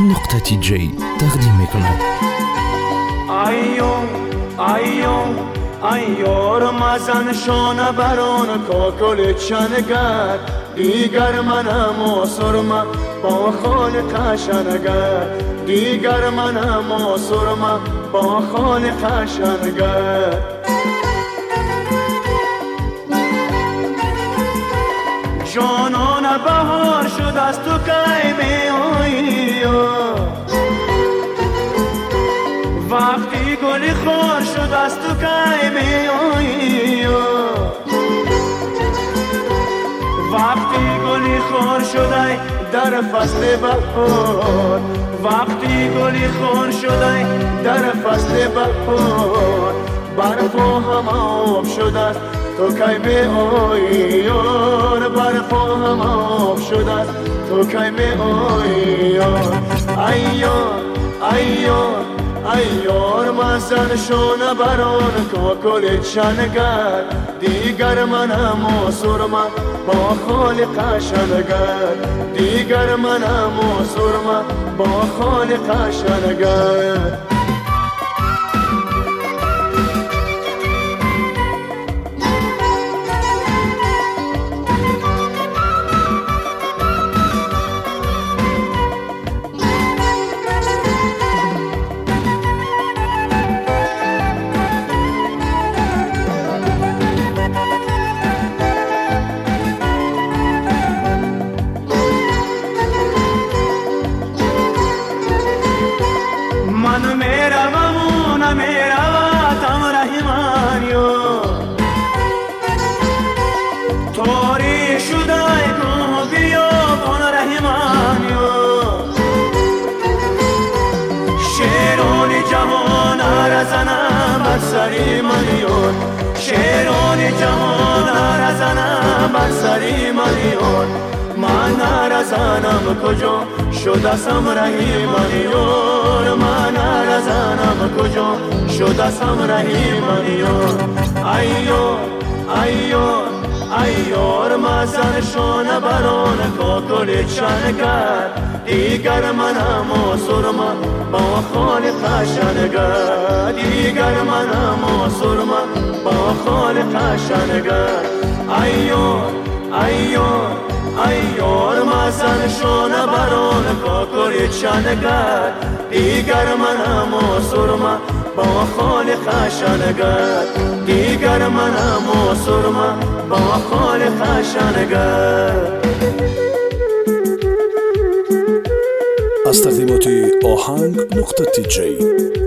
آهنگ.جی تقدیم میکند. ایار مزن شانه بران کاکل چنگر، دیگر منم آسرمه با خالق شنگر، دیگر منم آسرمه با خالق شنگر. جانان بهار شد از تو کی می آیی، وقتی گلی خار شد از تو کی می آیی، وقتی گلی خار شده در فصل بهار، وقتی گلی خار شده در فصل بهار، برف و هم آب شده است تو کی می آیی، برف و هم آب شده است تو کی می آیی. ایار مزن شانه بران کاکل چنگر، دیگر منم آسرمه با خالق شنگر، دیگر منم آسرمه با خالق شنگر. توری شدای کو بیا بون رحمانیو، شیرون جهان رزنم بر سری منیون، شیرون جهان رزنم بر سری منیون. من رزنم کجا شدستم رحمانیون، من رزنم کجا شدستم رحمانیون. ایار مزن شانه بران کاکل چنگر، دیگر منم آسرمه با خالق شنگر، دیگر منم آسرمه با خالق شنگر. ایار مزن شانه بران کاکل چنگر، دیگر منم آسرمه با خالق شنگر، دیگر منم آسرمه با خالق شنگر. از تقدیمات آهنگ.جی